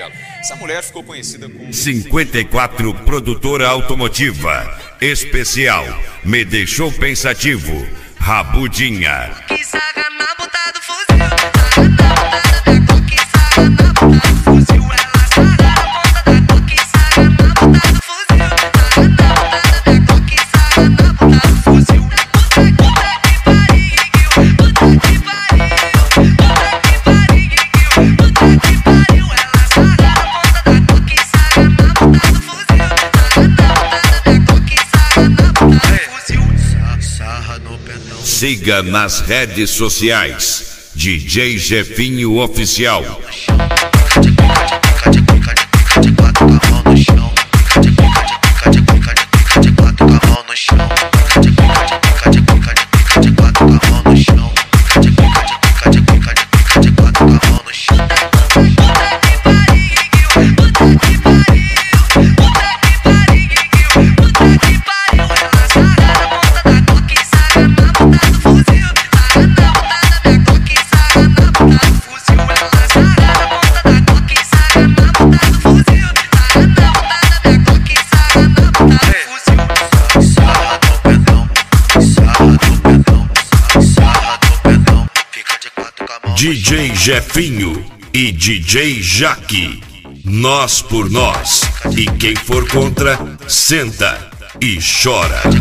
dela. Essa mulher ficou conhecida como 54 produtora automotiva. Especial Me Deixou Pensativo, Rabudinha. Que saga na boca do fuzil, saga na boca da coque, saga na boca do fuzil. Ela saga na ponta da coque, saga na boca do fuzil, saga na boca da coque, saga na boca do fuzil. Puta que pariu, puta que pariu, puta que pariu. Ela saga na ponta da coque, saga na boca do fuzil, saga na boca da coque, saga na boca do fuzil. Sarra no pedão. Siga nas redes sociais, DJ Jefinho Oficial. DJ Jefinho e DJ Jaque. Nós por nós. E quem for contra, senta e chora.